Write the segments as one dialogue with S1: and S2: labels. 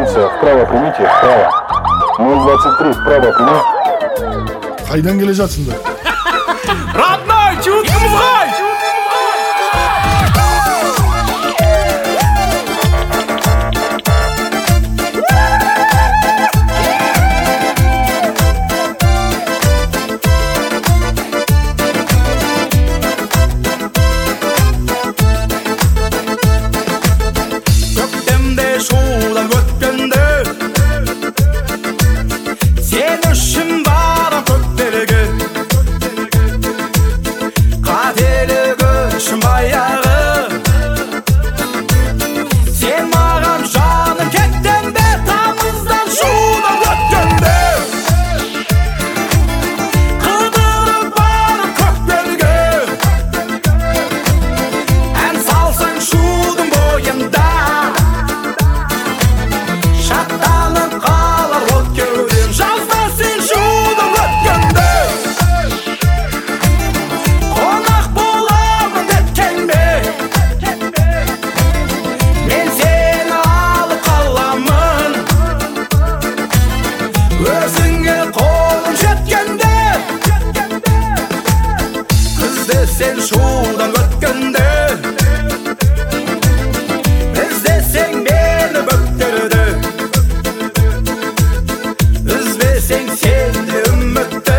S1: гостиница, вправо примите, вправо. 023, вправо прими.
S2: Қайдан келе жатсыңдар?
S3: Родной, чуткамызға! Көктемде шудан өткенде сен үшін бар көктерге қателігі үшін баяғы сен маған жаным кеттің бе тамыздан шудан өткенде қыдырып барып көктерге ән салсаң шудың бойында шаттанып қалар от кеудем жазда сен шудан өткенде қонақ боламын деп келме мен сені алып қаламын өзіңе қолым жеткенде іздесең шудан өткенде іздесең мені бөктерді үзбесең сен де үмітті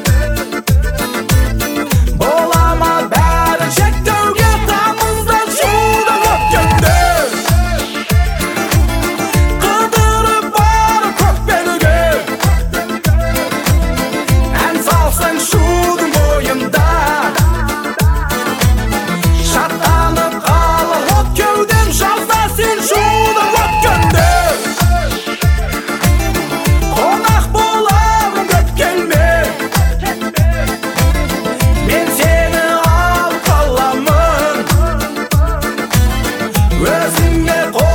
S3: бола ма бәрі шектеуге тамыздан шудан өткенде қыдырып барып көкбелге ән салсаң шудың бойында шаттанып қалар от кеудем жазда сен шудан өткенде қонақ боламын деп келме мен сені алып қаламын өзіңе